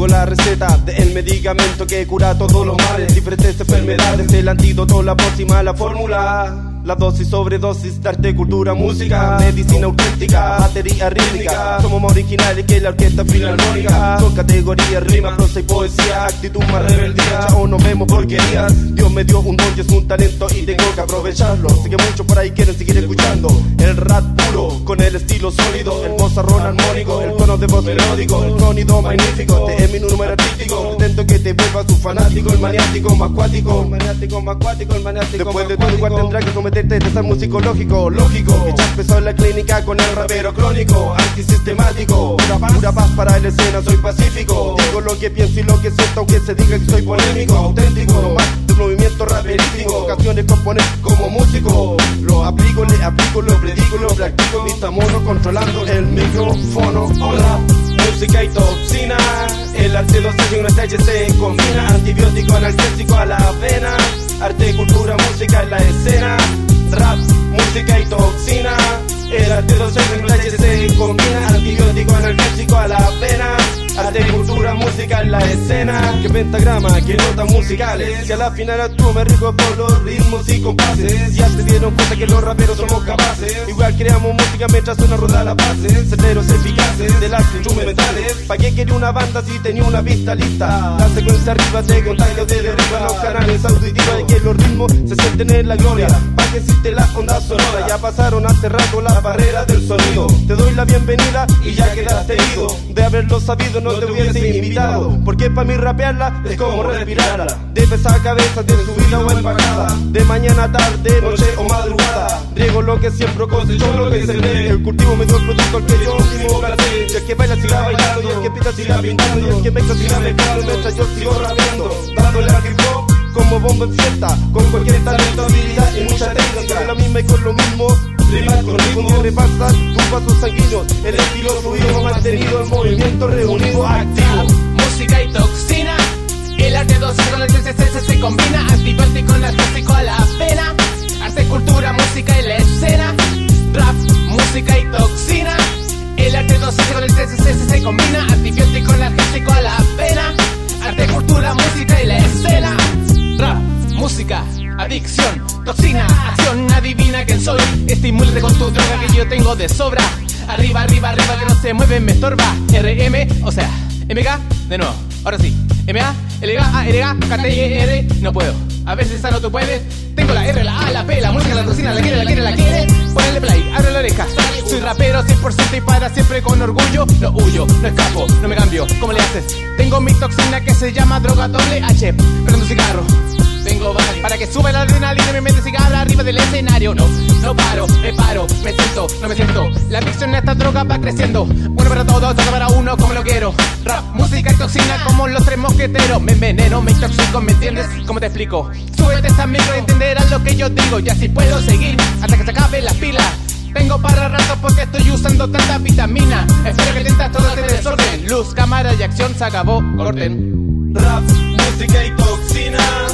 Tengo la receta del medicamento que cura todos los males, diferentes enfermedades, el antídoto, la pócima, la fórmula. La dosis, sobredosis, de arte, cultura, música, medicina auténtica, batería rítmica. Somos más originales que la orquesta filarmónica. Son categorías, rima, prosa y poesía, actitud más rebeldía. Chao, no vemos porquerías. Dios me dio un don y es un talento y tengo que aprovecharlo. Sé que muchos por ahí quieren seguir escuchando el rap puro, con el estilo sólido, el vozarrón armónico, el tono de voz melódico, el sonido magnífico. Este es mi número artístico, intento que te vuelvas un fanático, el maniático más cuático, el maniático más cuático, el maniático. Después de todo igual tendrá que someterte a testar musicológico, lógico. Que ya empezó la clínica con el rapero crónico, antisistemático. Pura paz para la escena, soy pacífico. Digo lo que pienso y lo que siento, aunque se diga que soy polémico, auténtico. No más de un movimiento raperístico, canciones componer como músico. Lo aplico, le aplico, lo predico, lo practico. Mis mono controlando el micrófono. Hola, música y toxina. El arte docencia en nuestra se combina. Antibiótico, analgésico a la vena. Arte, cultura, música en la escena. Rap, música y toxina. El arte docencia en nuestra se combina. Antibiótico, analgésico a la vena. Arte, cultura, música en la escena. Que pentagrama, que notas musicales. Si a la final actúo me rico por los ritmos y compases. Ya se dieron cuenta que los raperos somos capaces. Igual creamos música mientras suena rueda la base. Certeros eficaces de las instrumentales. ¿Pa' qué quería una banda si tenía una pista lista? La secuencia arriba te contagio de derriba los canales auditivos. Y que los ritmos se sienten en la gloria. ¿Pa' qué existe la onda sonora? Ya pasaron hace rato las barreras del sonido. Te doy la bienvenida y ya quedaste herido. De haberlo sabido no te hubiese invitado, porque pa' mí rapearla es como respirarla. De pesar cabeza, de subida o empacada, de mañana, tarde, noche o madrugada. Riego lo que siembro, cosecho lo que sembré. El cultivo me dio el producto al que yo mismo planté. Y el que baila siga bailando, y el que pinta siga pintando, y el que mezcla siga mezclando, mientras yo sigo rapeando, dándole al hip hop como bomba en fiesta, con cualquier talento, habilidad y mucha técnica. Con la misma y con lo mismo, rimas con ritmo que repasas tus pasos sanguíneos. El estilo fluido mantenido, el movimiento reunido, activo. Música y toxina. El arte docencia con el TCC se combina. Antibiótico, analgésico a la pena. Arte, cultura, música y la escena. Rap, música y toxina. El arte docencia con el TCC se combina. Antibiótico, analgésico a la pena. Arte, cultura, música y la escena. Rap, música, adicción, toxina, acción, adivina quién soy. Estimúlate con tu droga que yo tengo de sobra. Arriba, arriba, arriba, que no se mueve, me estorba. RM, o sea, MK, de nuevo, ahora sí. MA, LG, ARG, KTR, no puedo. A ver si esa no tú puedes. Tengo la R, la A, la P, la música, la toxina, la quiere, la quiere, la quiere. Ponle play, abre la oreja. Soy rapero 100% y para siempre con orgullo. No huyo, no escapo, no me cambio. ¿Cómo le haces? Tengo mi toxina que se llama droga doble H. Prendo un cigarro. Tengo para que suba la adrenalina y mi mente siga arriba del escenario. No paro, me siento, no me siento. La adicción a esta droga va creciendo. Bueno para todos, toca para uno como lo quiero. Rap, música y toxina como los tres mosqueteros. Me enveneno, me intoxico, ¿me entiendes? ¿Cómo te explico? Súbete esta micro y entenderás lo que yo digo. Y así puedo seguir hasta que se acabe la pila. Tengo para rato porque estoy usando tanta vitamina. Espero que entiendas todo este desorden. Luz, cámara y acción, se acabó, corten. Rap, música y toxina.